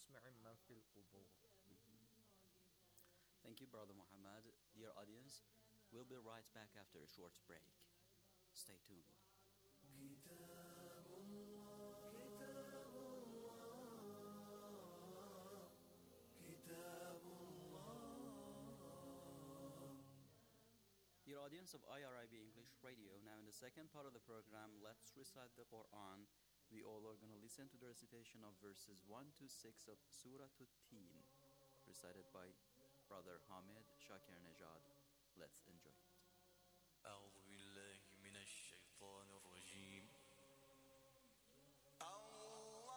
وأسمع من في القبور. Thank you, Brother Muhammad. Dear audience, we'll be right back after a short break. Stay tuned. كتاب الله كتاب الله كتاب الله. Dear audience of IRIB English Radio, now in the second part of the program, let's recite the Quran. We all are going to listen to the recitation of verses 1 to 6 of Surah At-Teen, recited by Brother Hamid Shakir Nejad. Let's enjoy it. أعوذ بالله من الشيطان الرجيم. الله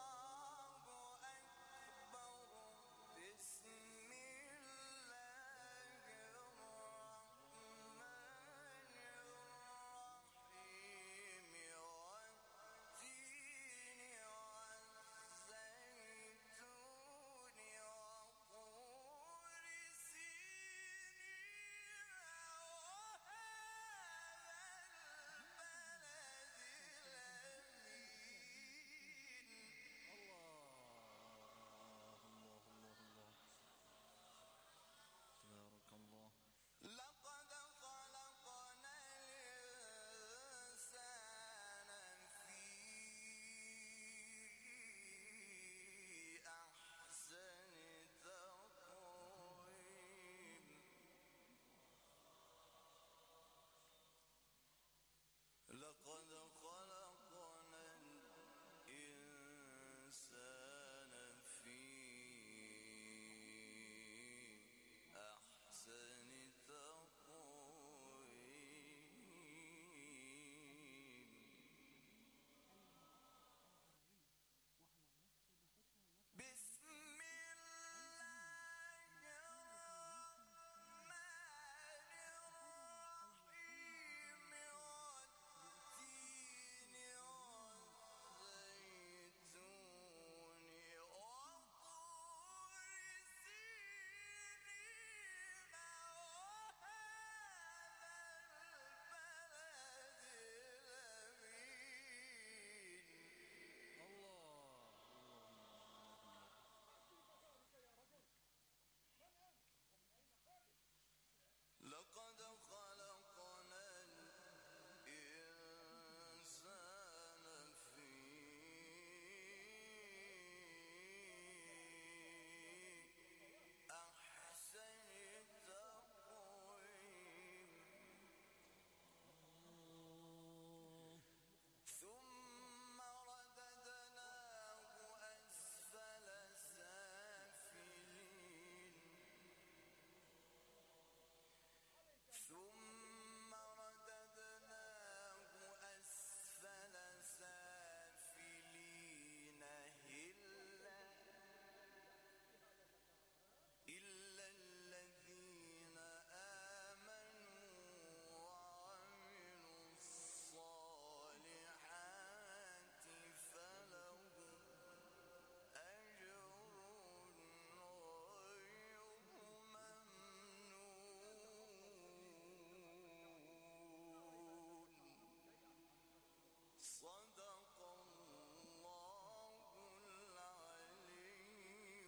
أكبر. بسم الله الرحمن الرحيم. والتين والزيتون وطور سينين تبارك الله. لقد خلقنا الإنسان في أحسن تقويم. لقد خلقنا الإنسان في أحسن تقويم. بسم الله الرحمن الرحيم. والتين والزيتون وطور سينين وهذا البلد الأمين. لقد خلقنا الإنسان في أحسن تقويم. ثم رددناه أسفل سافلين. ثم رددناه أسفل سافلين إلا الذين آمنوا وعملوا الصالحات فلهم أجر غير ممنون. صدق الله العلي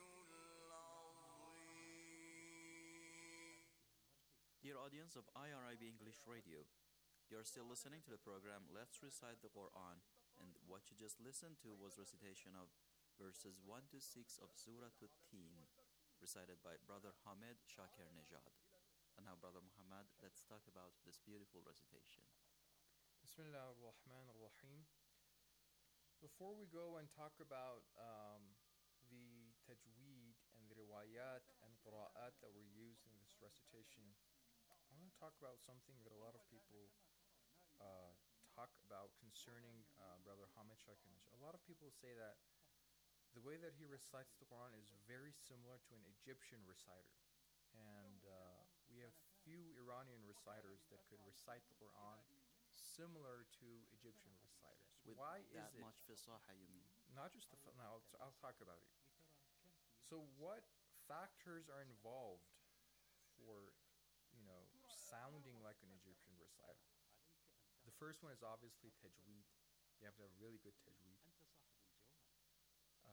العظيم. Dear audience of IRIB English Radio, you're still listening to the program Let's Recite the Quran, and what you just listened to was recitation of verses 1 to 6 of Surah At-Teen, recited by Brother Hamid Shakir Nejad. And now, Brother Muhammad, let's talk about this beautiful recitation. Bismillah ar-Rahman ar-Rahim. Before we go and talk about the tajweed and the riwayat and qira'at that were used in this recitation, I want to talk about something that a lot of people talk about concerning Brother Hamid Shakir Nejad. A lot of people say that the way that he recites the Quran is very similar to an Egyptian reciter. And we have few Iranian reciters that could recite the Quran similar to Egyptian reciters. With Why that is it? much fasaha, you mean? Not just the. Now I'll talk about it. So, what factors are involved for, sounding like an Egyptian reciter? The first one is obviously tajweed. You have to have really good tajweed. The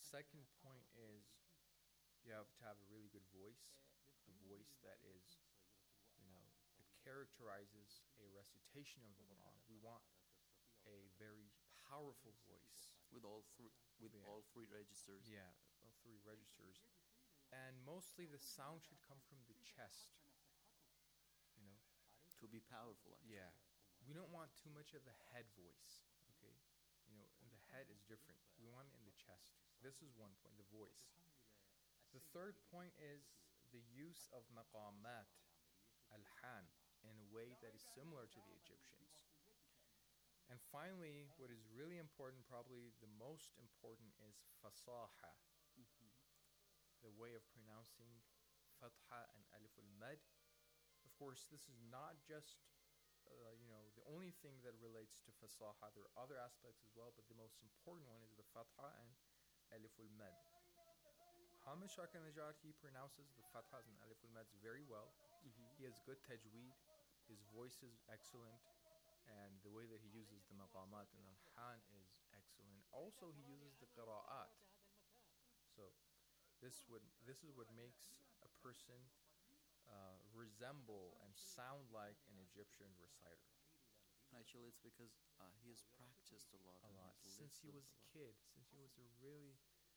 second point is you have to have a really good voice, a voice that is, it characterizes a recitation of the Quran. We want a very powerful voice. With all three, Yeah. all three registers. Yeah, all three registers. And mostly the sound should come from the chest. You know? To be powerful, actually. Yeah. We don't want too much of the head voice. Okay? And the head is different. We want it in the chest. This is one point, the voice. The third point is the use of maqamat, al-han, in a way that is similar to the Egyptians. And finally, what is really important, probably the most important, is fasaha, the way of pronouncing fatha and alif al-mad. Of course, this is not just, the only thing that relates to fasaha. There are other aspects as well, but the most important one is the fatha and alif al-mad. Hamid Shahriar, he pronounces the fathas and alif al-mads very well. He has good tajweed. His voice is excellent. And the way that he uses the maqamat and al-han is excellent. Also, he uses the qira'at. So, this is what makes a person resemble and sound like an Egyptian reciter. Actually, it's because he has practiced a lot. A and lot. he's Since he was listened a kid, since he was a really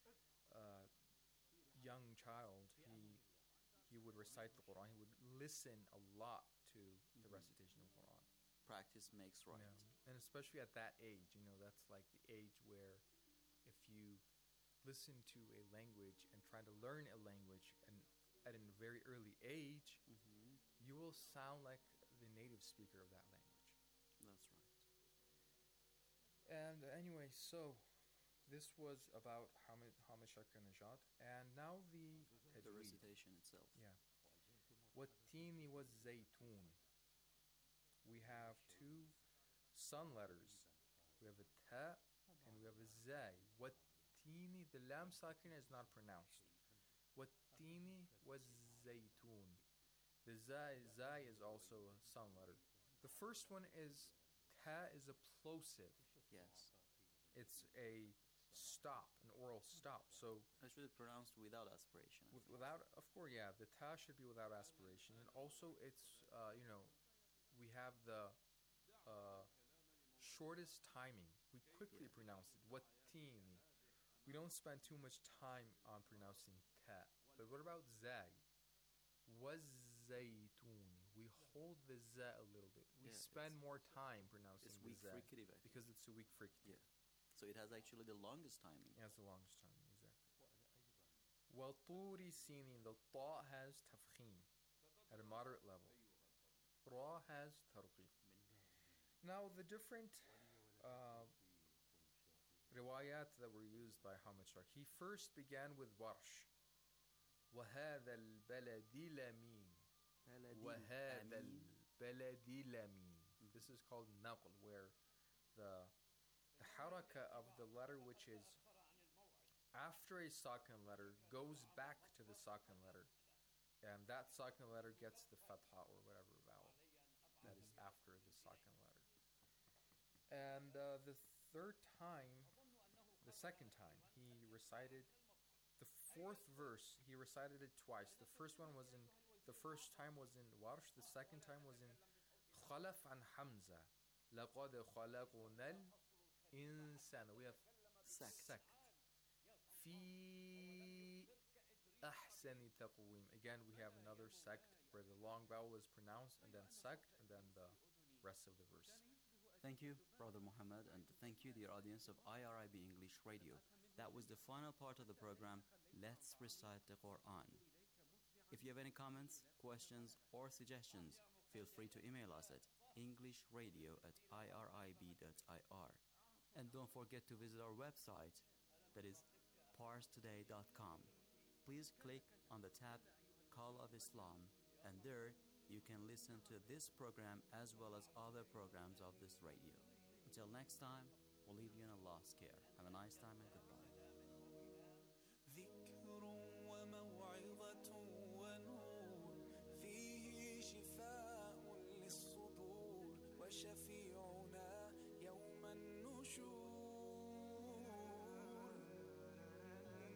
young child, he would recite the Quran. He would listen a lot to the recitation of the Quran. Practice makes right. Yeah. And especially at that age, that's like the age where if you listen to a language and try to learn a language and at a very early age, you will sound like the native speaker of that language. That's right. And anyway, so this was about Hamid Shahriar. And now the The tajweed. recitation itself. Yeah. Wattini was zaytun. We have two sun letters. We have a ta and we have a zay. Wattini, the lam sakina is not pronounced. Wattini was zaytun. The zay is also a sun letter. The first one is ta is a plosive. Yes. It's a stop, an oral stop. So Actually, pronounced without aspiration. I think. without, of course, yeah, the ta should be without aspiration, and also it's, we have the shortest timing. We quickly pronounce it. Wattini. We don't spend too much time on pronouncing ta. But what about zay? Wazaytuni. We hold the za a little bit. We Yeah, spend more time pronouncing It's the weak za fricative, I think. because it's a weak fricative. Yeah. So it has actually the longest timing. It has the longest time, exactly. Walturi sinin, the ta has tafkhim at a moderate level. Ra has tarqiq. Now the different riwayat that were used by Hamid Shah. He first began with Warsh. وهذا البلد لمين. وهذا البلد لمين. This is called naql, where the haraka of the letter which is after a sakin letter goes back to the sakin letter, and that sakin letter gets the fatha or whatever vowel that is after the sakin letter. And the second time, he recited the fourth verse. He recited it twice. The first time was in Warsh. The second time was in Khalaf and Hamza. لقد خلقنا الإنسان. We have sect. في أحسن تقويم. Again, we have another sect where the long vowel is pronounced, and then sect, and then the rest of the verse. Thank you, Brother Muhammad, and thank you, dear audience of IRIB English Radio. That was the final part of the program, Let's Recite the Quran. If you have any comments, questions, or suggestions, feel free to email us at englishradio@irib.ir. And don't forget to visit our website, that is parstoday.com. Please click on the tab Call of Islam, and there you can listen to this program as well as other programs of this radio. Until next time, we'll leave you in Allah's care. Have a nice time and goodbye. ذكر وموعظة ونور فيه شفاء للصدور وشفيعنا يوم النشور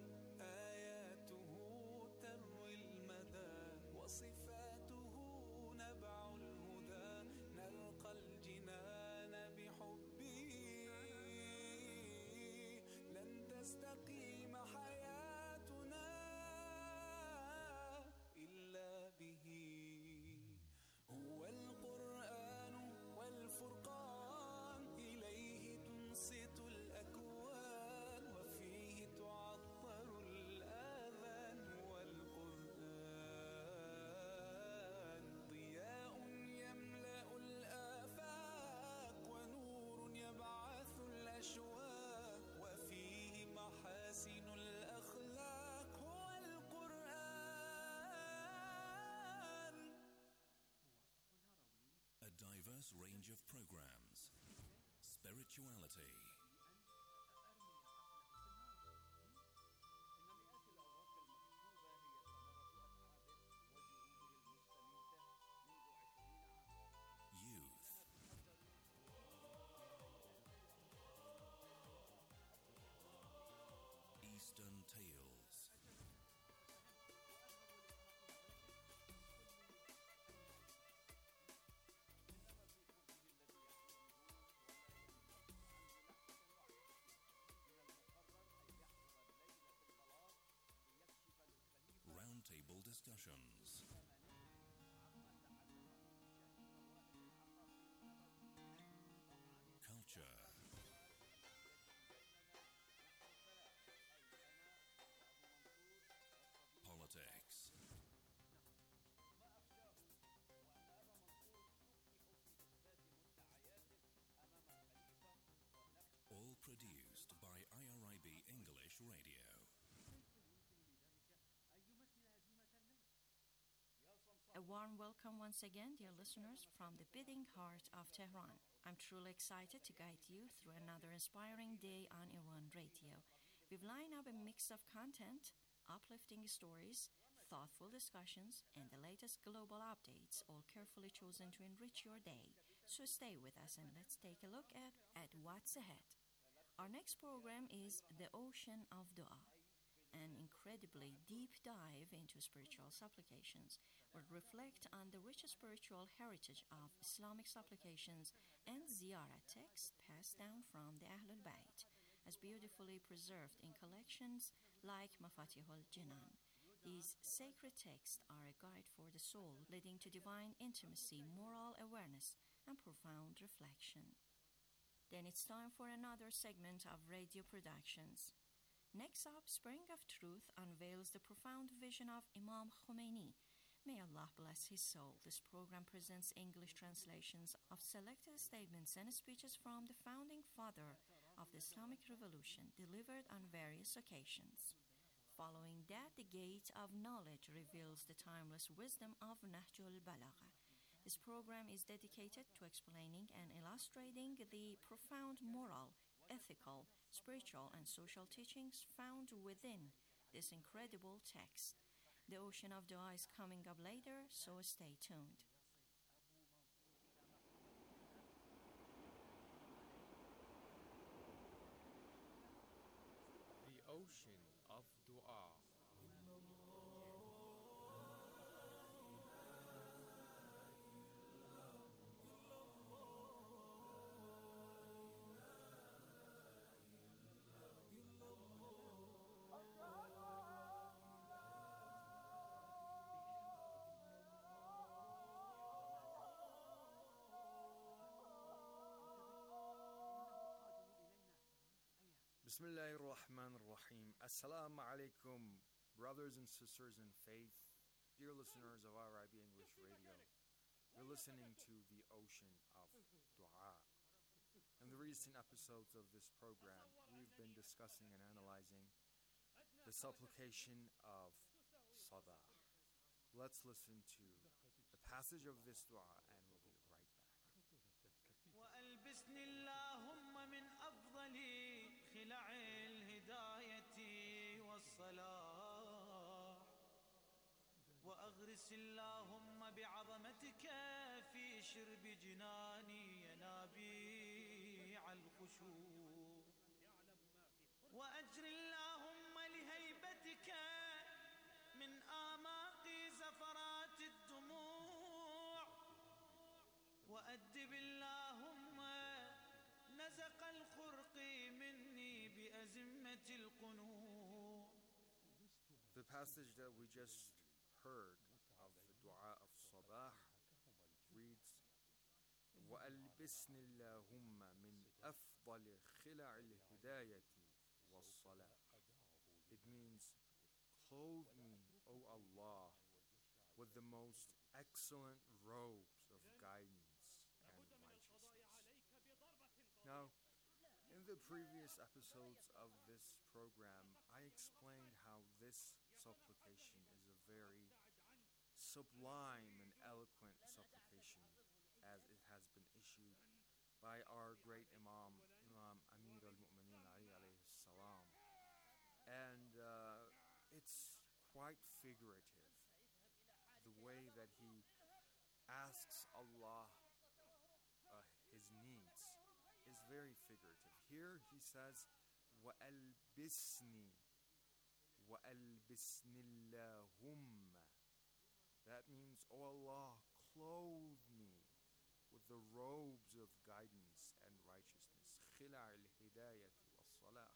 diverse range of programs, spirituality, youth, Eastern tales, roundtable discussions, culture, politics, all produced by IRIB English Radio. A warm welcome once again, dear listeners, from the beating heart of Tehran. I'm truly excited to guide you through another inspiring day on Iran Radio. We've lined up a mix of content, uplifting stories, thoughtful discussions, and the latest global updates, all carefully chosen to enrich your day. So stay with us and let's take a look at what's ahead. Our next program is The Ocean of Dua, an incredibly deep dive into spiritual supplications. We'll reflect on the rich spiritual heritage of Islamic supplications and ziyarah texts passed down from the Ahlul Bayt, as beautifully preserved in collections like Mafatihul Jinan. These sacred texts are a guide for the soul, leading to divine intimacy, moral awareness, and profound reflection. Then it's time for another segment of radio productions. Next up, Spring of Truth unveils the profound vision of Imam Khomeini. May Allah bless his soul. This program presents English translations of selected statements and speeches from the founding father of the Islamic Revolution, delivered on various occasions. Following that, the Gate of Knowledge reveals the timeless wisdom of Nahjul Balagha. This program is dedicated to explaining and illustrating the profound moral, ethical, spiritual, and social teachings found within this incredible text. The Ocean of Dua is coming up later, so stay tuned. The Ocean of Dua. Bismillahir Rahmanir Rahim. Assalamu alaikum, brothers and sisters in faith, dear listeners of IRIB English Radio. You're listening to The Ocean of Dua. In the recent episodes of this program, we've been discussing and analyzing the supplication of Sabah. Let's listen to the passage of this dua and we'll be right back. وألبسني اللهم من أفضل خلع الهداية والصلاح وأغرس اللهم بعظمتك في شرب جناني ينابيع الخشوع وأجر اللهم لهيبتك من آماق زفرات الدموع وأدب اللهم نزق الخرق مني بأزمة القنوع. The passage that we just heard of the dua of Sabah reads, وَأَلْبِسْنِ اللَّهُمَّ مِنْ أَفْضَلِ خِلَعِ الْهِدَايَةِ وَالصَّلَاةِ. It means, clothe me, O Allah, with the most excellent robes of guidance and righteousness. Now, in the previous episodes of this program, I explained how this supplication is a very sublime and eloquent supplication, as it has been issued by our great Imam, Imam Amir al-Mu'mineen Ali alayhi salam. And it's quite figurative, the way that he asks Allah his needs is very figurative. Here he says, وَأَلْبِسْنِي وَأَلْبِسْنِ اللَّهُمَّ. That means, O Allah, clothe me with the robes of guidance and righteousness. خِلَعِ الْهِدَايَةِ وَالصَّلَاحِ.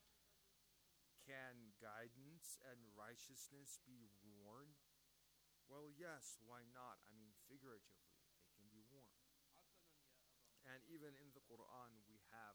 Can guidance and righteousness be worn? Well, yes, why not? I mean, figuratively, they can be worn. And even in the Quran, we have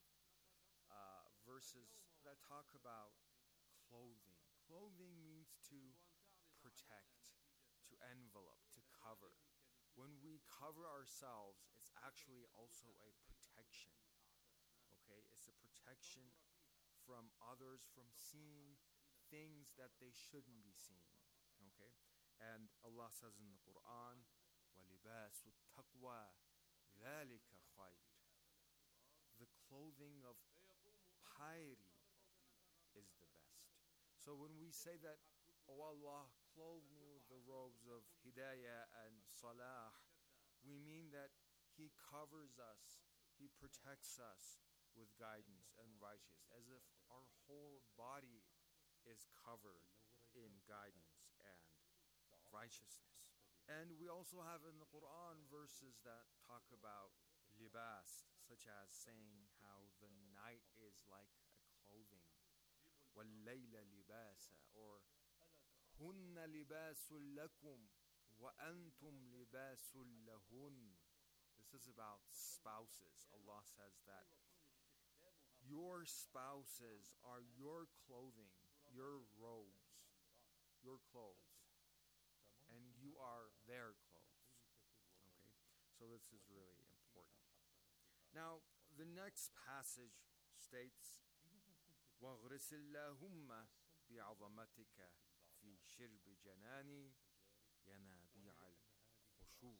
verses that talk about clothing. Clothing means to protect, to envelop, to cover. When we cover ourselves, it's actually also a protection. Okay? It's a protection from others from seeing things that they shouldn't be seeing. Okay? And Allah says in the Quran, وَلِبَاسُ التَّقْوَى ذَلِكَ خَيْرٌ. The clothing of piety is the best. So when we say that, O Allah, clothe me with the robes of hidayah and salah, we mean that He covers us, He protects us with guidance and righteousness, as if our whole body is covered in guidance and righteousness. And we also have in the Quran verses that talk about libas, such as saying how the night is like a clothing. وَاللَّيْلَ لِبَاسًا, or هُنَّ لِبَاسٌ لَكُمْ وَأَنْتُمْ لِبَاسٌ لَهُنَّ. This is about spouses. Allah says that your spouses are your clothing, your robes, your clothes, and you are their clothes. Okay? So this is really important. Now, the next passage states, وَاغْرِسِ اللَّهُمَّ بِعَظَمَتِكَ فِي شِرْبِ جَنَانِ يَنَابِيعَ الْخُشُوعِ.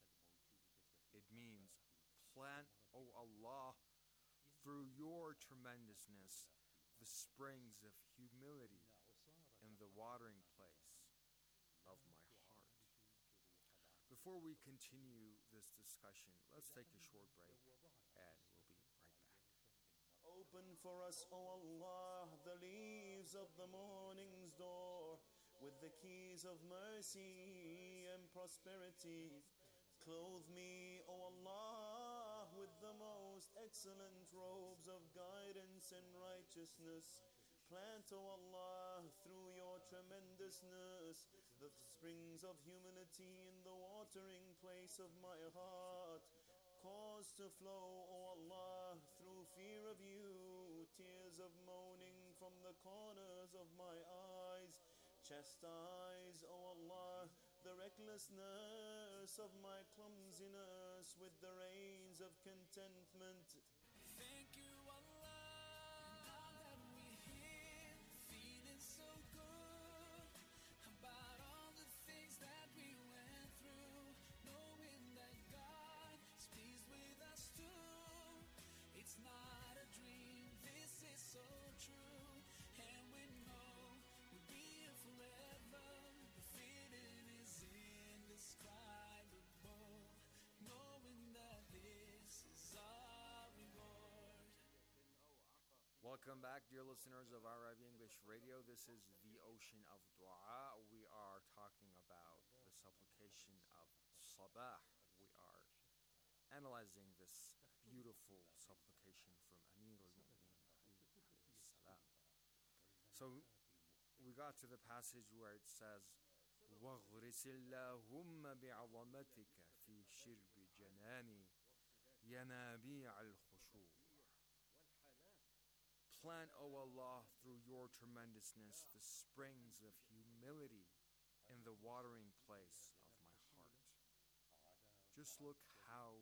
It means, plant, O Allah, through your tremendousness, the springs of humility in the watering place of my heart. Before we continue this discussion, let's take a short break, and we'll be right back. Open for us, O Allah, the leaves of the morning's door, with the keys of mercy and prosperity. Clothe me, O Allah, with the most excellent robes of guidance and righteousness. Plant, O Allah, through your tremendousness, the springs of humility in the watering place of my heart. Cause to flow, O Allah, through fear of you, tears of mourning from the corners of my eyes. Chastise, O Allah, the recklessness of my clumsiness with the reins of contentment. Thank you, Allah, that we're here, feeling so good about all the things that we went through, knowing that God is pleased with us too. It's not a dream, this is so true, and we know we'll be here forever. The feeling is indescribable, knowing that this is our reward. Welcome back, dear listeners of IRIB English Radio. This is the Ocean of Dua. We are talking about the supplication of Sabah. We are analyzing this beautiful supplication from Amir al-Mu'mineen alayhi salam. So we got to the passage where it says, وَاغْرِسِ اللَّهُمَّ بِعَظَمَتِكَ فِي شِرْبِ جَنَانِ يَنَابِيعَ الْخُشُوعِ. Plant, O Allah, through your tremendousness, the springs of humility in the watering place of my heart. Just look how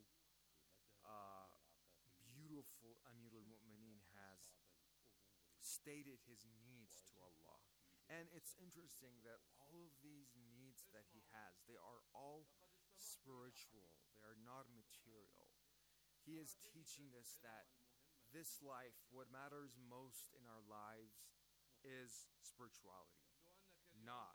beautiful Amir al-Mu'mineen has stated his needs to Allah. And it's interesting that all of these needs that he has, they are all spiritual. They are not material. He is teaching us that this life, what matters most in our lives, is spirituality, not,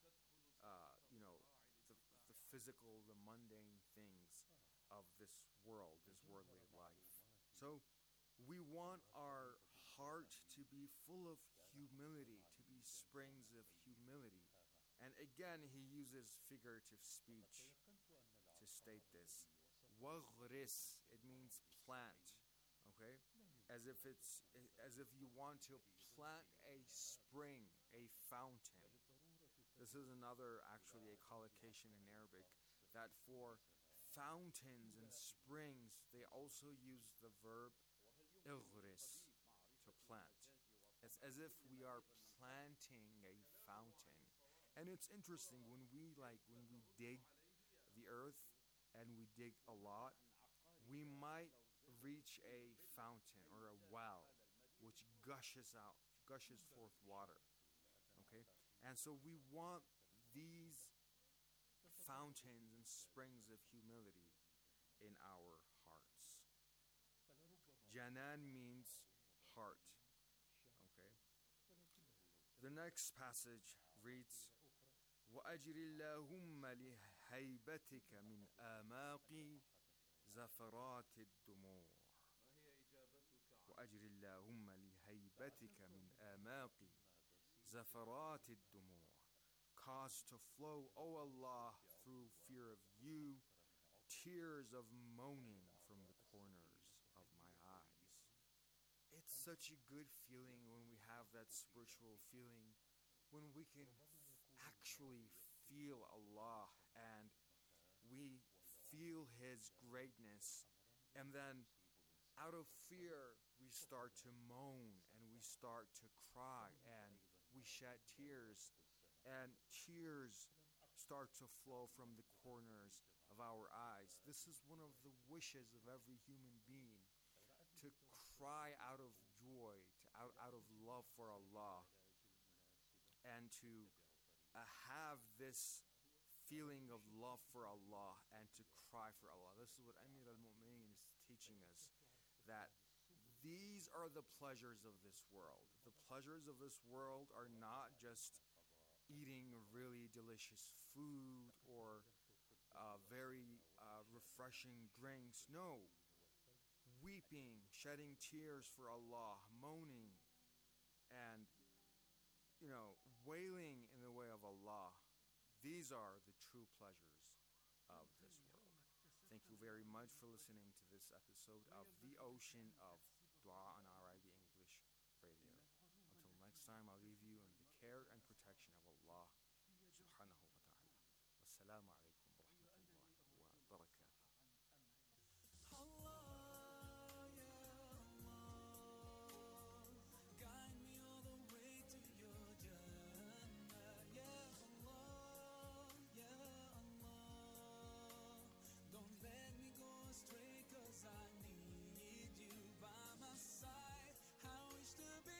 the physical, the mundane things of this world, this worldly life. So we want our heart to be full of humility, to be springs of humility. And again, he uses figurative speech to state this. Waghris, it means plant, okay? As if you want to plant a spring, a fountain. This is actually a collocation in Arabic, that for fountains and springs, they also use the verb ighris, to plant. It's as if we are planting a fountain. And it's interesting, when we dig the earth, and we dig a lot, we might reach a fountain or a well which gushes forth water. Okay? And so we want these fountains and springs of humility in our hearts. Janan means heart. Okay? The next passage reads, وأجر اللهم لهيبتك من آماق زفرات الدموع. وأجر اللهم لهيبتك من آماق زفرات الدموع. Cause to flow, O Allah, through fear of you, tears of moaning from the corners of my eyes. It's such a good feeling when we have that spiritual feeling, when we can actually feel Allah and we feel His greatness, and then out of fear we start to moan and we start to cry and we shed tears, and tears start to flow from the corners of our eyes. This is one of the wishes of every human being, to cry out of joy, out of love for Allah, and to have this feeling of love for Allah and to cry for Allah. This is what Amir al-Mu'mineen is teaching us, that these are the pleasures of this world. The pleasures of this world are not just eating really delicious food or very refreshing drinks. No. Weeping, shedding tears for Allah, moaning, and wailing in the way of Allah. These are the true pleasures of this world. Thank you very much for listening to this episode of The Ocean of Dua on RIB English Radio. Until next time, I'll leave you in the care and protection of Allah subhanahu wa ta'ala. Wassalamu alaikum wa rahmatullahi wa barakatuh. Guide me all the way to your Jannah, Ya Allah, Ya Allah. Don't let me go astray, 'cause I need you by my side. I wish to be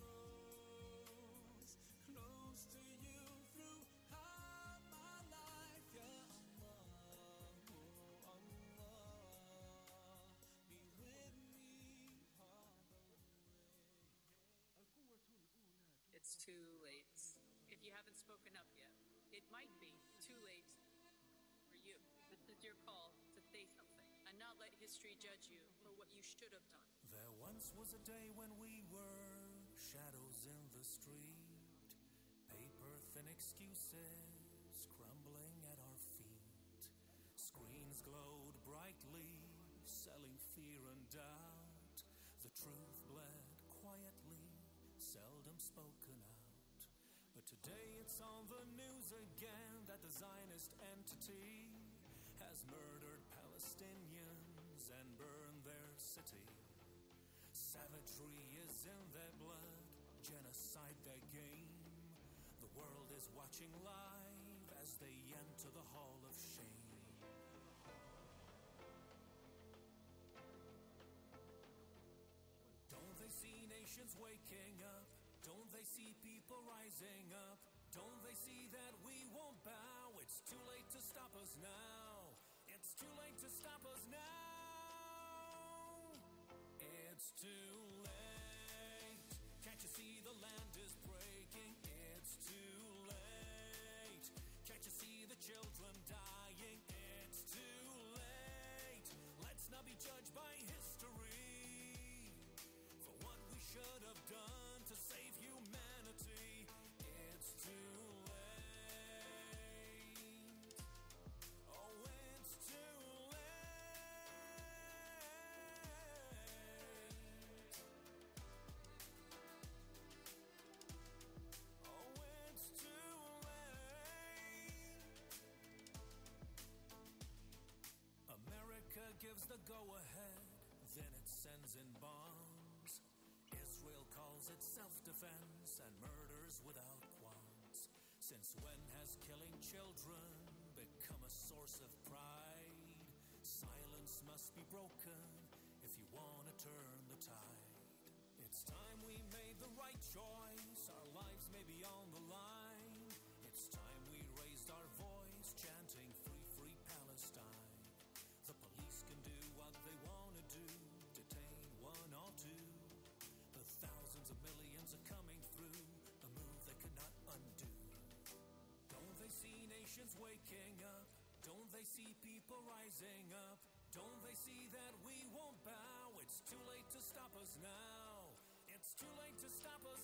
close to you throughout my life, Ya Allah, oh Allah. Be with me all the way. It's too late. If you haven't spoken up yet, it might be too late for you. This is your call to say something and not let history judge you for what you should have done. There once was a day when we were shadows in the street, paper-thin excuses crumbling at our feet. Screens glowed brightly, selling fear and doubt. The truth bled quietly, seldom spoken out. But today it's on the news again that the Zionist entity has murdered Palestinians and burned their city. Savagery is in their blood, genocide their game. The world is watching live as they enter the hall of shame. Don't they see nations waking up? Don't they see people rising up? Don't they see that we won't bow? It's too late to stop us now. too late to stop us now. It's too late. Can't you see the land is breaking? It's too late. Can't you see the children dying? It's too late. Let's not be judged by history for what we should have done to save humanity. It's too late. Oh, it's too late. Oh, it's too late. America gives the go-ahead, then it sends in bombs. Israel calls it self-defense and murders without qualms. Since when has killing children become a source of pride? Silence must be broken if you want to turn the tide. It's time we made the right choice. Our lives may be on the line. It's time we raised our voice, chanting free, free Palestine. The police can do what they want to do, detain one or two. The thousands of millions are coming through, a move they could not undo. Don't they see nations waking up? Don't they see people rising up? Don't they see that we won't bow? It's too late to stop us now. It's too late to stop us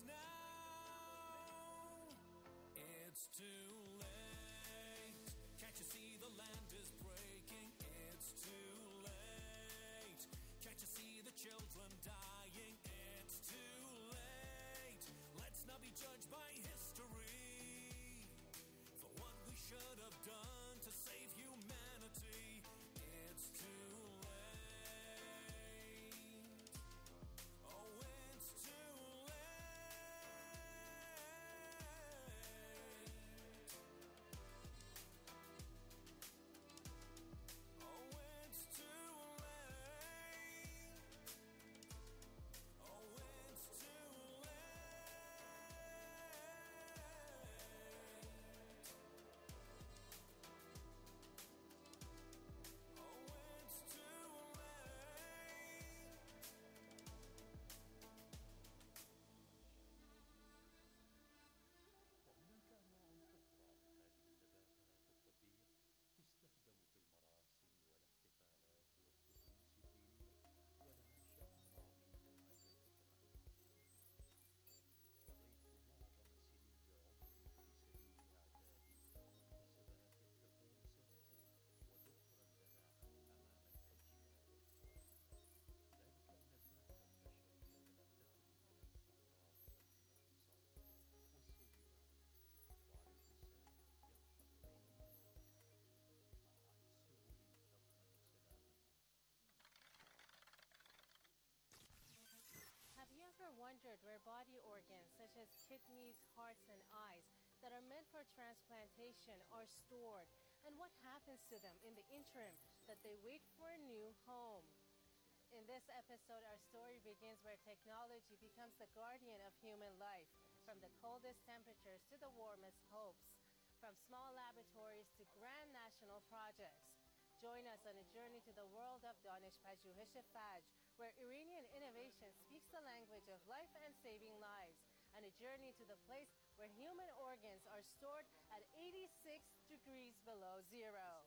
now. It's too late. Can't you see the land is breaking? It's too late. Can't you see the children dying? It's too late. Let's not be judged by history for what we should have done to save humanity. It's too late. Oh, it's too late. Oh, it's too late. Oh, it's too late. Oh, it's too late. وهناك أنواع أخرى من هذه النباتات الطبية تستخدم في المراسم والاحتفالات والطقوس الدينية، ولها شأن عميق عند إكرام قضيت معظم سني عمري في سبيل إعداد مناسبات تكون سندا وذخرا لنا أمام الأجيال القادمة. ذلك أن المهنة البشرية لا تخلو من الأمراض والمنغصات والسيئات، وعلى الإنسان أن يبحث دائما عن سبل تضمن سلامته. Have you ever wondered where body organs such as kidneys, hearts, and eyes that are meant for transplantation are stored, and what happens to them in the interim that they wait for a new home? In this episode, our story begins where technology becomes the guardian of human life, from the coldest temperatures to the warmest hopes, from small laboratories to grand national projects. Join us on a journey to the world of Danishpajuhish Faj, where Iranian innovation speaks the language of life and saving lives, and a journey to the place where human organs are stored at 86 degrees below zero.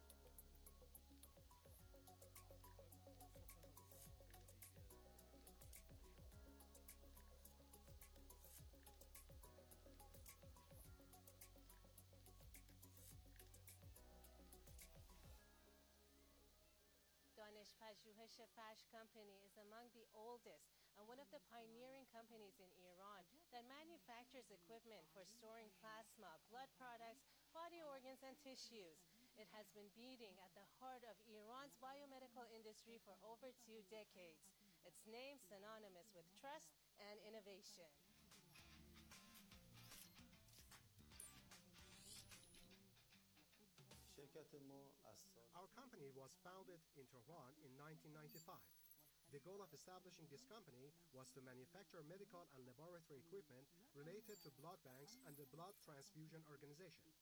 Danishpajuhish Fash Company is among the oldest and one of the pioneering companies in Iran that manufactures equipment for storing plasma, blood products, body organs, and tissues. It has been beating at the heart of Iran's biomedical industry for over 2 decades. Its name synonymous with trust and innovation. شرکت ما از سال Our company was founded in Tehran in 1995. The goal of establishing this company was to manufacture medical and laboratory equipment related to blood banks and the blood transfusion organization.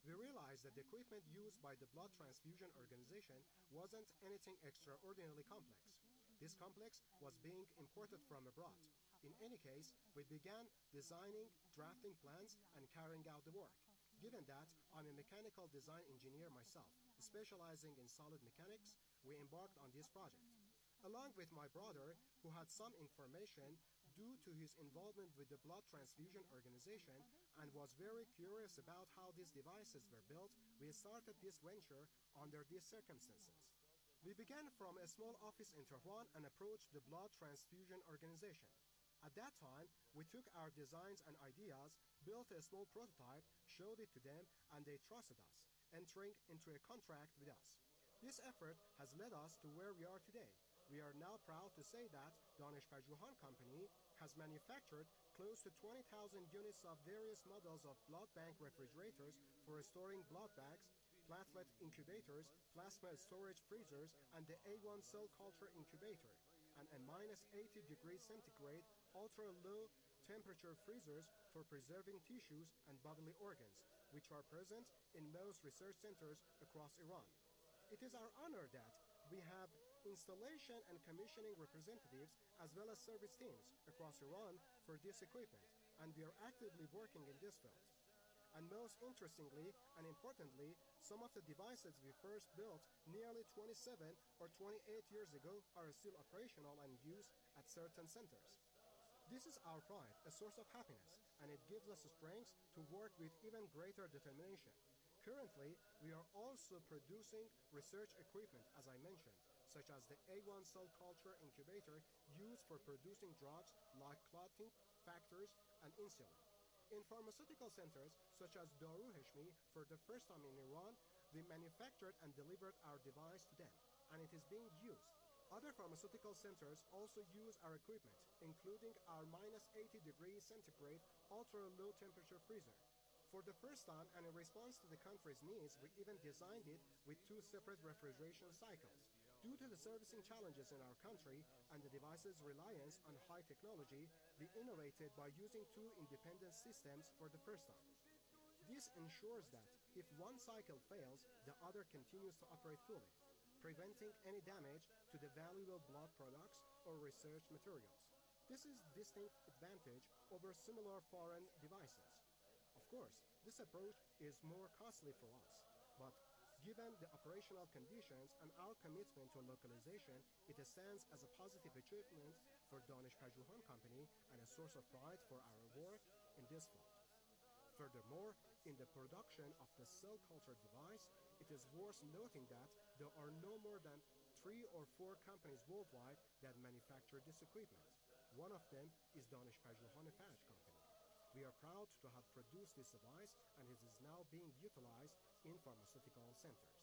we realized that the equipment used by the blood transfusion organization wasn't anything extraordinarily complex. This complex was being imported from abroad. In any case, we began designing, drafting plans, and carrying out the work. Given that I'm a mechanical design engineer myself, specializing in solid mechanics, we embarked on this project. Along with my brother, who had some information due to his involvement with the blood transfusion organization and was very curious about how these devices were built, we started this venture under these circumstances. We began from a small office in Tehran and approached the blood transfusion organization. At that time, we took our designs and ideas, built a small prototype, showed it to them, and they trusted us, entering into a contract with us. This effort has led us to where we are today. We are now proud to say that Danish Pajoohan Company has manufactured close to 20,000 units of various models of blood bank refrigerators for storing blood bags, platelet incubators, plasma storage freezers, and the A1 cell culture incubator, and a minus 80 degrees centigrade ultra-low temperature freezers for preserving tissues and bodily organs, which are present in most research centers across Iran. It is our honor that we have installation and commissioning representatives as well as service teams across Iran for this equipment, and we are actively working in this field. And most interestingly and importantly, some of the devices we first built nearly 27 or 28 years ago are still operational and used at certain centers. This is our pride, a source of happiness, and it gives us the strength to work with even greater determination. Currently, we are also producing research equipment, as I mentioned, such as the A1 cell culture incubator used for producing drugs like clotting factors and insulin. In pharmaceutical centers such as Daru Hashmi, for the first time in Iran, we manufactured and delivered our device to them, and it is being used. Other pharmaceutical centers also use our equipment, including our minus 80 degrees centigrade ultra-low temperature freezer. For the first time, and in response to the country's needs, we even designed it with two separate refrigeration cycles. Due to the servicing challenges in our country and the device's reliance on high technology, we innovated by using two independent systems for the first time. This ensures that if one cycle fails, the other continues to operate fully, preventing any damage to the valuable blood products or research materials. This is a distinct advantage over similar foreign devices. Of course, this approach is more costly for us, but given the operational conditions and our commitment to localization, it stands as a positive achievement for Danish Pajoohan Company and a source of pride for our work in this field. Furthermore, in the production of the cell culture device, it is worth noting that there are no more than 3 or 4 companies worldwide that manufacture this equipment. One of them is Danish Pajoohan Faj Company. We are proud to have produced this device, and it is now being utilized in pharmaceutical centers.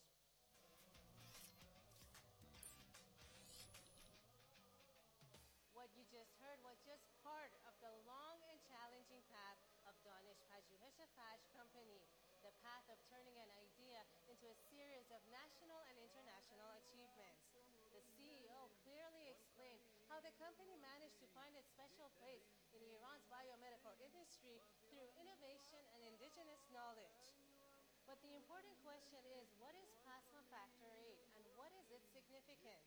What you just heard was just part of the long and challenging path of Danish Pajoohan Faj Company, the path of turning an idea into a series of national and international achievements. The CEO clearly explained how the company managed to find its special place in Iran's biomedical industry through innovation and indigenous knowledge. But the important question is, what is plasma factor VIII and what is its significance?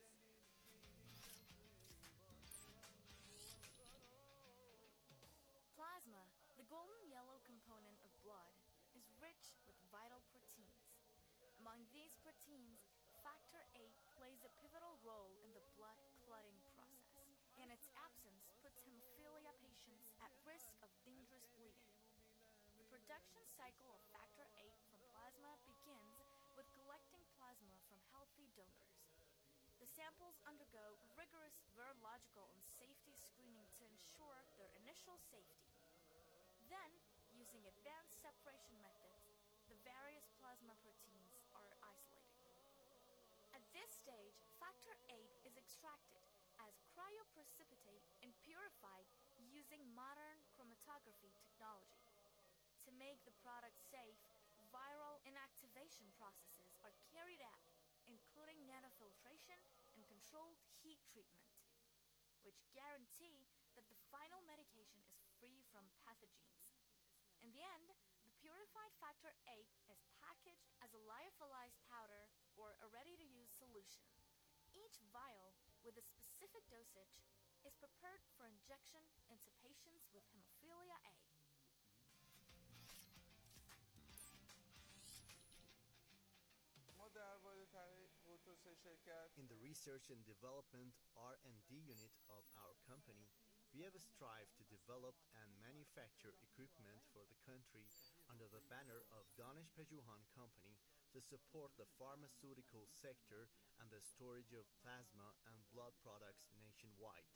Plasma, the golden yellow component of blood, is rich with vital proteins. Among these proteins, factor VIII plays a pivotal role in the blood clotting process, and its absence puts hemophilia patients at risk of dangerous bleeding. The production cycle of factor VIII from plasma begins with collecting plasma from healthy donors. The samples undergo rigorous virological and safety screening to ensure their initial safety. Then, using advanced separation methods, the various plasma proteins are isolated. At this stage, factor VIII is extracted as cryoprecipitate and purified using modern chromatography technology. To make the product safe, viral inactivation processes are carried out, including nanofiltration and controlled heat treatment, which guarantee that the final medication is free from pathogens. In the end, the purified factor VIII is packed packaged as a lyophilized powder or a ready-to-use solution. Each vial, with a specific dosage, is prepared for injection into patients with hemophilia A. In the research and development R&D unit of our company, we have strived to develop and manufacture equipment for the country under the banner of Danish Pejuhan Company to support the pharmaceutical sector and the storage of plasma and blood products nationwide.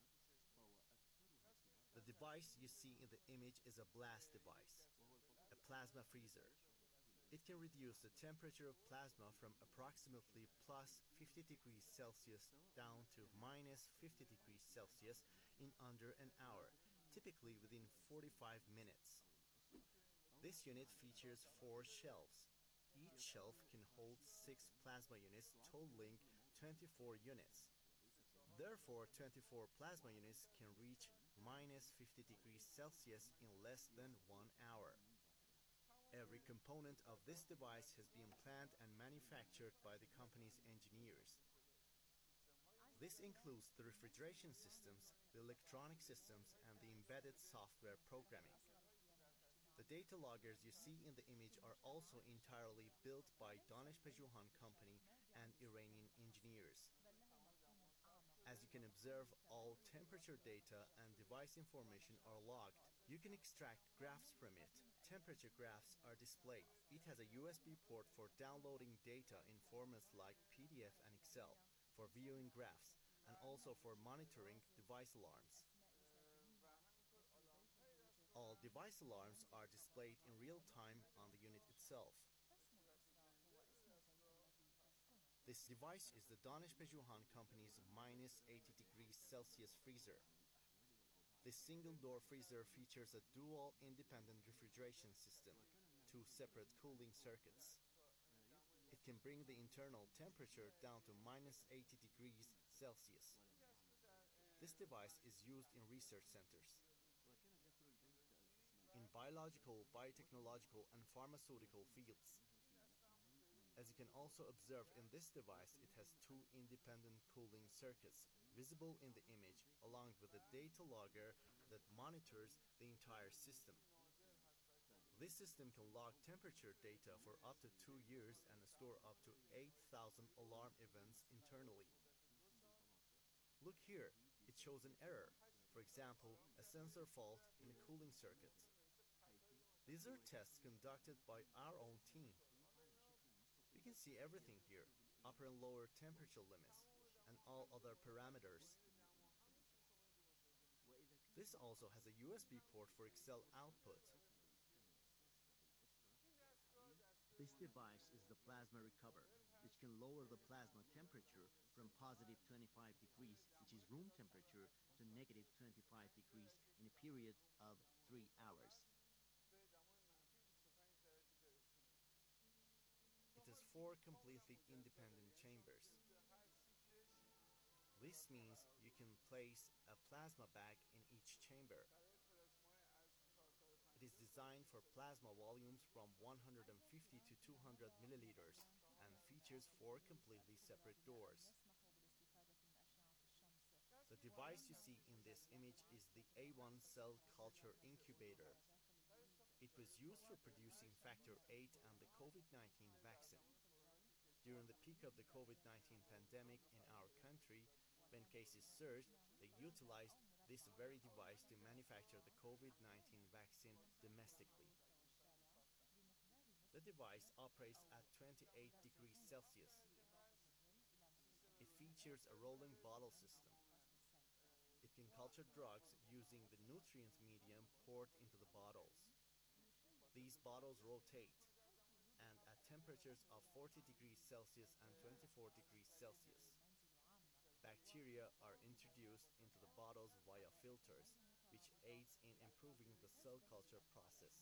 The device you see in the image is a blast device, a plasma freezer. It can reduce the temperature of plasma from approximately plus 50 degrees Celsius down to minus 50 degrees Celsius in under an hour, typically within 45 minutes. This unit features 4 shelves. Each shelf can hold 6 plasma units, totaling 24 units. Therefore, 24 plasma units can reach minus 50 degrees Celsius in less than 1 hour. Every component of this device has been planned and manufactured by the company's engineers. This includes the refrigeration systems, the electronic systems, and the embedded software programming. The data loggers you see in the image are also entirely built by Danish Pejuhan Company and Iranian engineers. As you can observe, all temperature data and device information are logged. You can extract graphs from it. Temperature graphs are displayed. It has a USB port for downloading data in formats like PDF and Excel, for viewing graphs, and also for monitoring device alarms. All device alarms are displayed in real time on the unit itself. This device is the Danish Pejuhan Company's minus 80 degrees Celsius freezer. This single-door freezer features a dual independent refrigeration system, 2 separate cooling circuits. It can bring the internal temperature down to minus 80 degrees Celsius. This device is used in research centers. In biological, biotechnological, and pharmaceutical fields. As you can also observe in this device, it has 2 independent cooling circuits visible in the image, along with a data logger that monitors the entire system. This system can log temperature data for up to 2 years and store up to 8,000 alarm events internally. Look here, it shows an error, for example, a sensor fault in a cooling circuit. These are tests conducted by our own team. You can see everything here, upper and lower temperature limits, and all other parameters. This also has a USB port for Excel output. This device is the Plasma Recover, which can lower the plasma temperature from positive 25 degrees, which is room temperature, to negative 25 degrees in a period of 3 hours. It has 4 completely independent chambers. This means you can place a plasma bag in each chamber. It is designed for plasma volumes from 150 to 200 milliliters and features 4 completely separate doors. The device you see in this image is the A1 cell culture incubator. It was used for producing factor VIII and the COVID-19 vaccine. During the peak of the COVID-19 pandemic in our country, when cases surged, they utilized this very device to manufacture the COVID-19 vaccine domestically. The device operates at 28 degrees Celsius. It features a rolling bottle system. It can culture drugs using the nutrient medium poured into the bottles. These bottles rotate, and at temperatures of 40 degrees Celsius and 24 degrees Celsius. Bacteria are introduced into the bottles via filters, which aids in improving the cell culture process.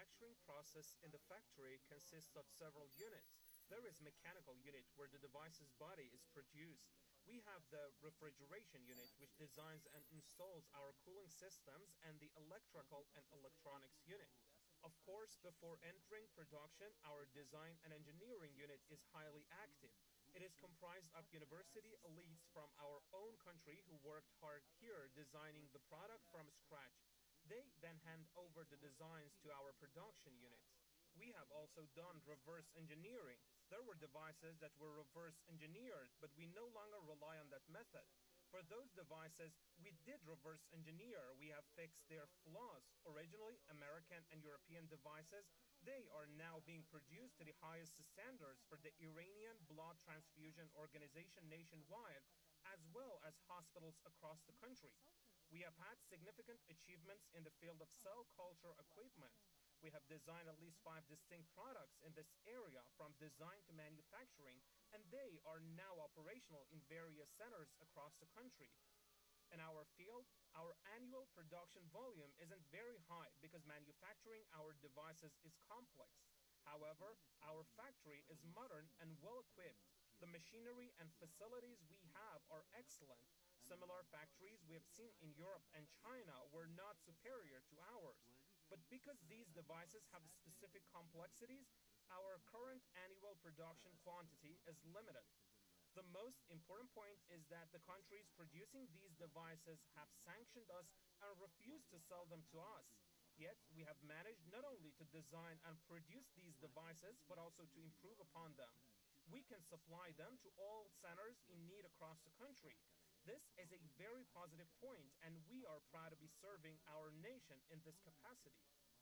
manufacturing process in the factory consists of several units. There is mechanical unit where the device's body is produced. We have the refrigeration unit, which designs and installs our cooling systems, and the electrical and electronics unit. Of course, before entering production, our design and engineering unit is highly active. It is comprised of university elites from our own country who worked hard here designing the product from scratch. They then hand over the designs to our production units. We have also done reverse engineering. There were devices that were reverse engineered, but we no longer rely on that method. For those devices, we did reverse engineer. We have fixed their flaws. Originally, American and European devices, they are now being produced to the highest standards for the Iranian Blood Transfusion Organization nationwide, as well as hospitals across the country. We have had significant achievements in the field of cell culture equipment. We have designed at least 5 distinct products in this area, from design to manufacturing, and they are now operational in various centers across the country. In our field, our annual production volume isn't very high because manufacturing our devices is complex. However, our factory is modern and well equipped. The machinery and facilities we have are excellent. Similar factories we have seen in Europe and China were not superior to ours. But because these devices have specific complexities, our current annual production quantity is limited. The most important point is that the countries producing these devices have sanctioned us and refused to sell them to us. Yet, we have managed not only to design and produce these devices, but also to improve upon them. We can supply them to all centers in need across the country. This is a very positive point, and we are proud to be serving our nation in this capacity.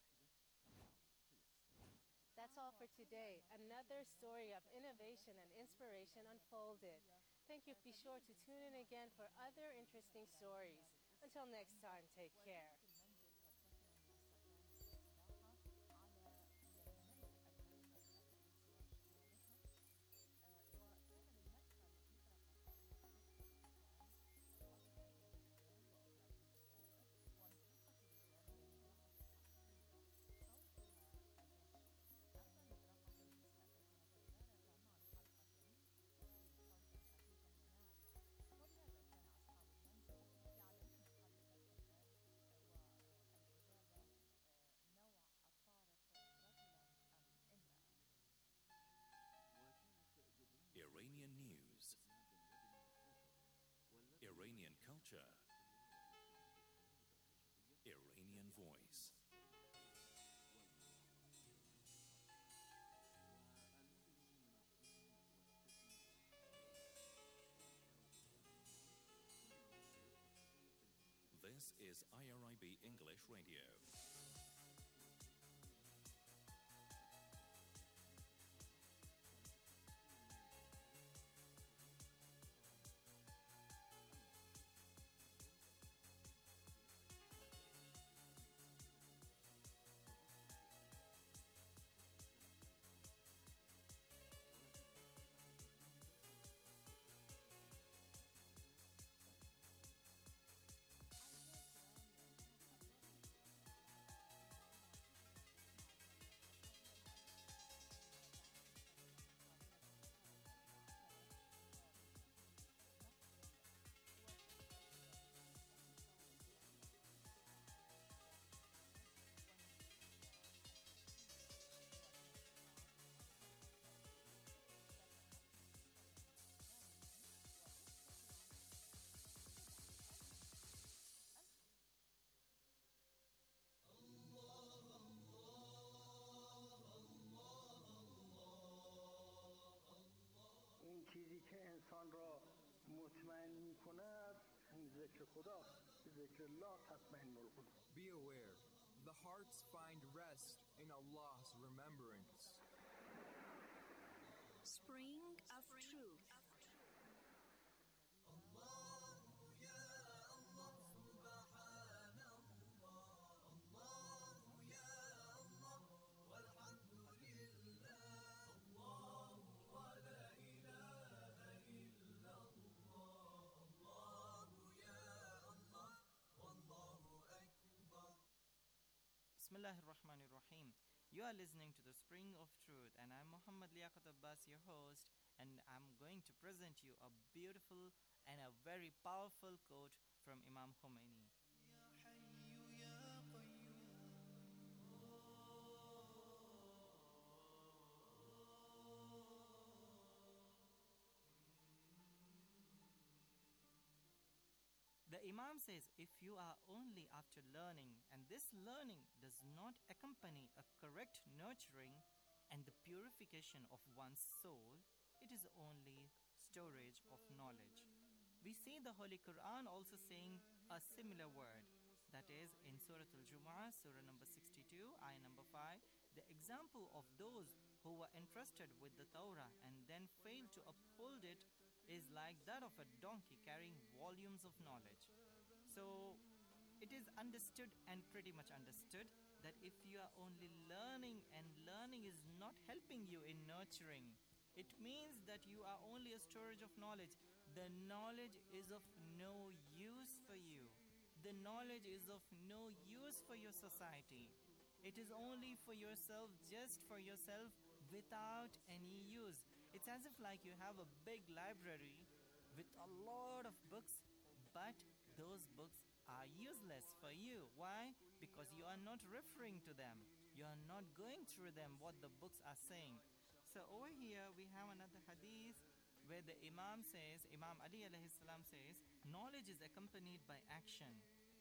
That's all for today. Another story of innovation and inspiration unfolded. Thank you. Be sure to tune in again for other interesting stories. Until next time, take care. Iranian news, Iranian culture, Iranian voice. This is IRIB English Radio. چیزی که انسان را مطمئن می کند ذکر خداست. ذکر الله تطمئن القلوب. Be aware, the hearts find rest in Allah's remembrance. Spring of Truth. Bismillah ar-Rahman ar-Rahim. You are listening to the Spring of Truth, and I'm Muhammad Liaqat Abbas, your host, and I'm going to present you a beautiful and a very powerful quote from Imam Khomeini. The Imam says, if you are only after learning, and this learning does not accompany a correct nurturing and the purification of one's soul, it is only storage of knowledge. We see the Holy Quran also saying a similar word. That is in Surah Al-Jumu'ah, Surah number 62, ayah number 5, the example of those who were entrusted with the Torah and then failed to uphold it is like that of a donkey carrying volumes of knowledge. So it is understood and pretty much understood that if you are only learning and learning is not helping you in nurturing, it means that you are only a storage of knowledge. The knowledge is of no use for you. The knowledge is of no use for your society. It is only for yourself, just for yourself, without any use. It's as if like you have a big library with a lot of books, but those books are useless for you. Why? Because you are not referring to them. You are not going through them, what the books are saying. So over here we have another hadith where the Imam says, Imam Ali alayhi salam says, knowledge is accompanied by action.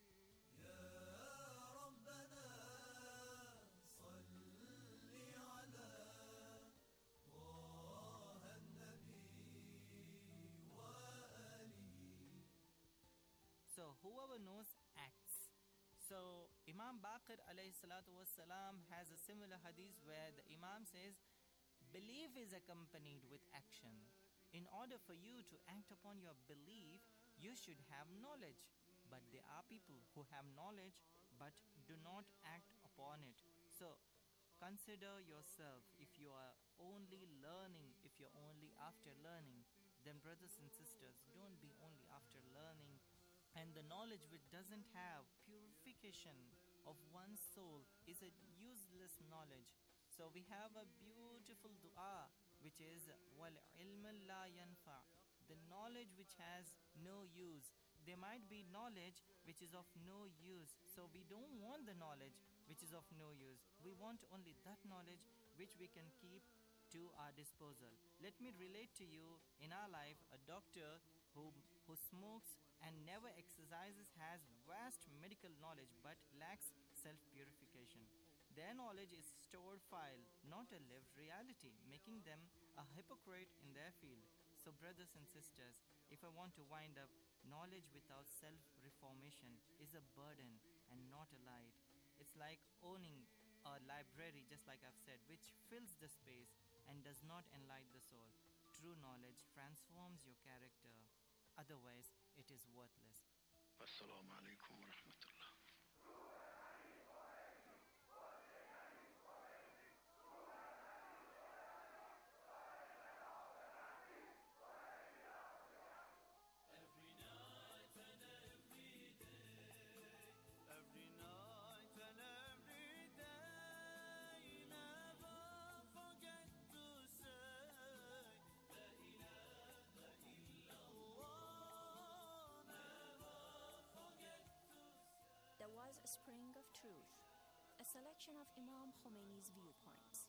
So whoever knows acts. So Imam Baqir alayhi salatu wassalam has a similar hadith where the Imam says, belief is accompanied with action. In order for you to act upon your belief, you should have knowledge. But there are people who have knowledge but do not act upon it. So consider yourself. If you are only learning, if you're only after learning, then brothers and sisters, don't be only after learning. And the knowledge which doesn't have purification of one's soul is a useless knowledge. So we have a beautiful dua which is وَالْعِلْمَ لَا يَنْفَعُ, the knowledge which has no use. There might be knowledge which is of no use. So we don't want the knowledge which is of no use. We want only that knowledge which we can keep to our disposal. Let me relate to you, in our life, a doctor who smokes and never exercises has vast medical knowledge but lacks self-purification. Their knowledge is stored file, not a lived reality, making them a hypocrite in their field. So brothers and sisters, if I want to wind up, knowledge without self-reformation is a burden and not a light. It's like owning a library, just like I've said, which fills the space and does not enlighten the soul. True knowledge transforms your character. Otherwise, it is worthless. Assalamu alaikum wa rahmatullah. There was a spring of truth, a selection of Imam Khomeini's viewpoints.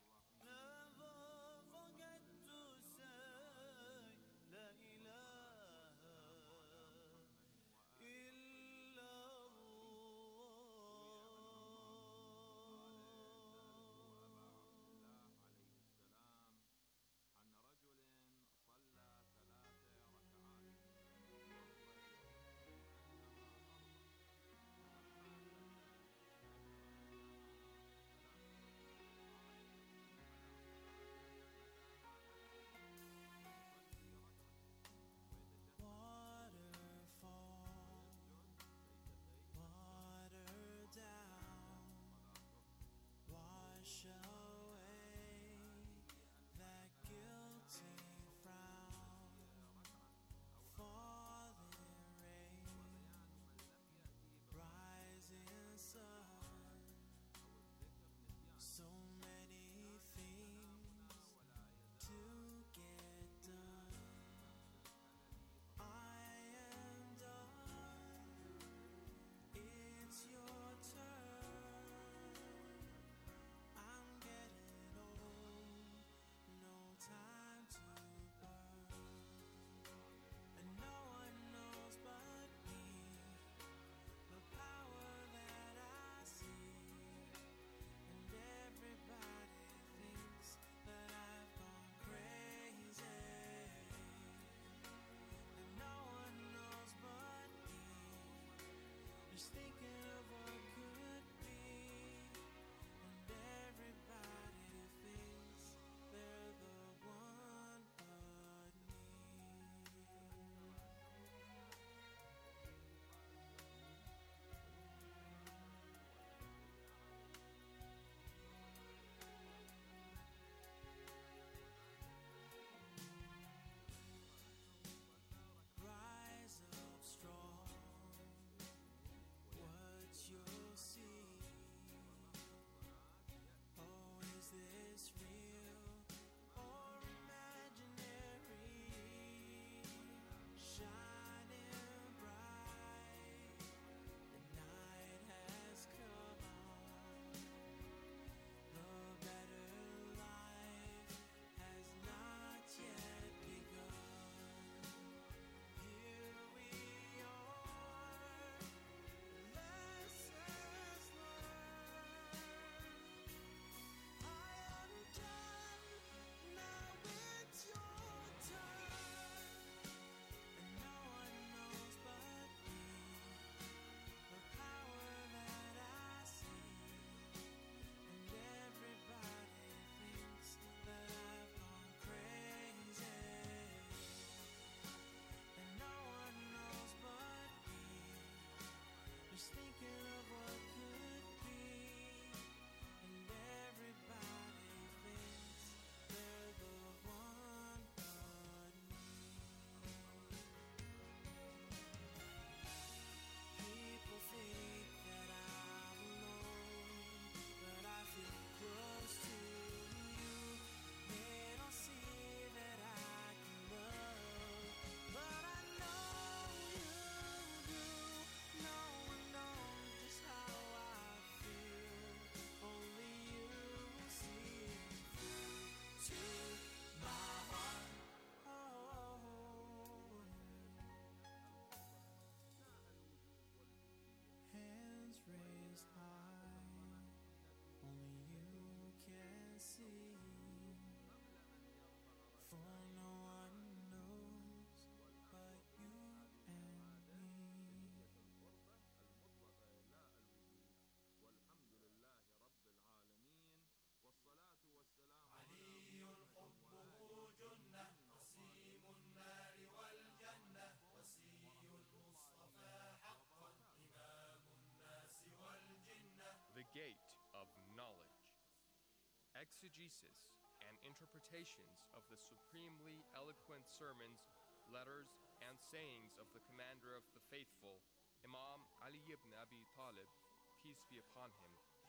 of knowledge. Exegesis and interpretations of the supremely eloquent sermons, letters, and sayings of the commander of the faithful, Imam Ali ibn Abi Talib, peace be upon him,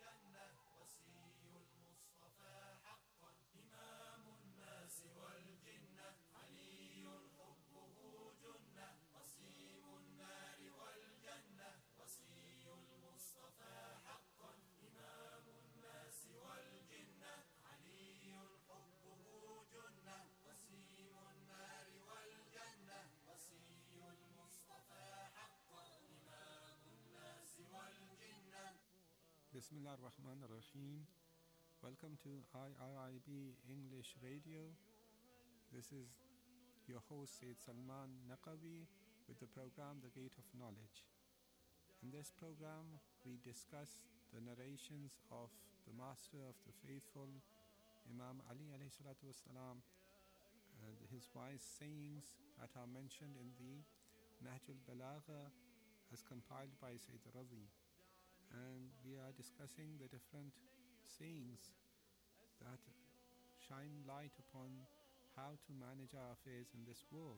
Bismillah ar-Rahman ar-Rahim. Welcome to IRIB English Radio. This is your host Sayyid Salman Naqawi with the program The Gate of Knowledge. In this program, we discuss the narrations of the Master of the Faithful, Imam Ali alayhi salatu wasalam, his wise sayings that are mentioned in the Nahj al-Balagha as compiled by Sayyid Razi. And we are discussing the different sayings that shine light upon how to manage our affairs in this world.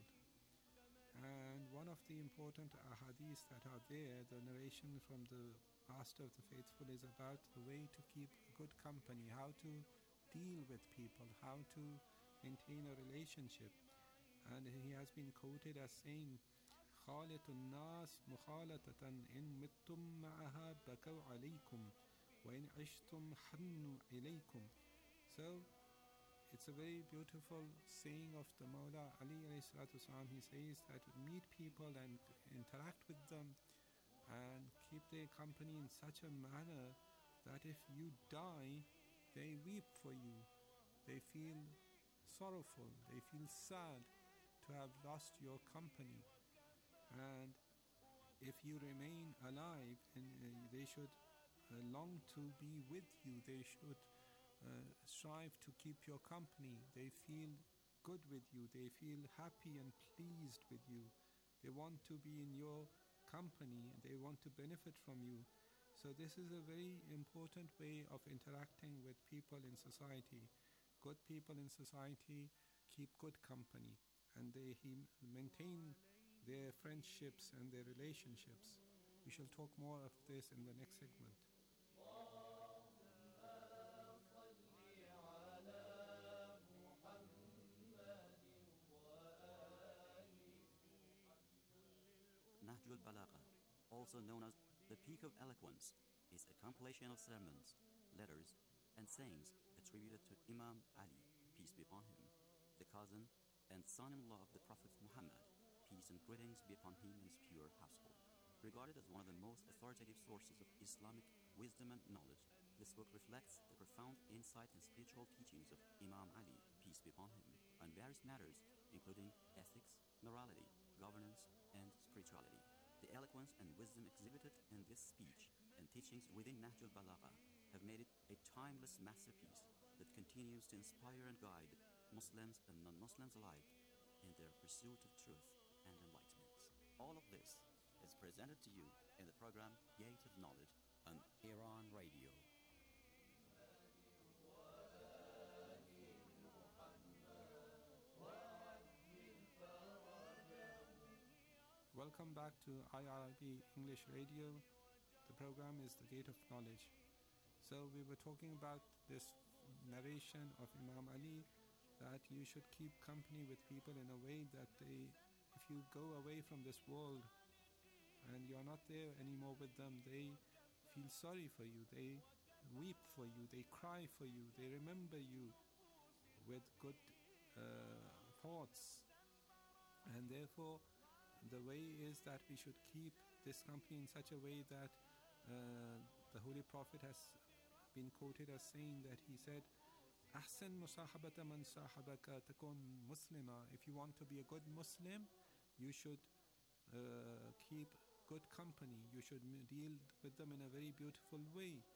And one of the important ahadith that are there, the narration from the Master of the Faithful, is about the way to keep good company, how to deal with people, how to maintain a relationship. And he has been quoted as saying, خالط الناس مخالطة إن متم معها بكوا عليكم وإن عشتم حنوا إليكم. So it's a very beautiful saying of the Mawla Ali alayhi salatu wasalam. He says that meet people and interact with them and keep their company in such a manner that if you die, they weep for you. They feel sorrowful. They feel sad to have lost your company. And if you remain alive, they should long to be with you. They should strive to keep your company. They feel good with you. They feel happy and pleased with you. They want to be in your company. They want to benefit from you. So this is a very important way of interacting with people in society. Good people in society keep good company, and they maintain their friendships and their relationships. We shall talk more of this in the next segment. Nahj al-Balagha, also known as the Peak of Eloquence, is a compilation of sermons, letters, and sayings attributed to Imam Ali, peace be upon him, the cousin and son-in-law of the Prophet Muhammad, peace and greetings be upon him and his pure household. Regarded as one of the most authoritative sources of Islamic wisdom and knowledge, this book reflects the profound insight and spiritual teachings of Imam Ali, peace be upon him, on various matters, including ethics, morality, governance, and spirituality. The eloquence and wisdom exhibited in this speech and teachings within Nahj al-Balagha have made it a timeless masterpiece that continues to inspire and guide Muslims and non-Muslims alike in their pursuit of truth and enlightenment. All of this is presented to you in the program Gate of Knowledge on Iran Radio. Welcome back to IRIB English Radio. The program is The Gate of Knowledge. So we were talking about this narration of Imam Ali, that you should keep company with people in a way that if you go away from this world and you're not there anymore with them, they feel sorry for you, they weep for you, they cry for you, they remember you with good thoughts. And therefore, the way is that we should keep this company in such a way that the Holy Prophet has been quoted as saying that he said, أحسن مصاحبة من صاحبك تكون مسلمة. If you want to be a good Muslim, you should keep good company. You should deal with them in a very beautiful way.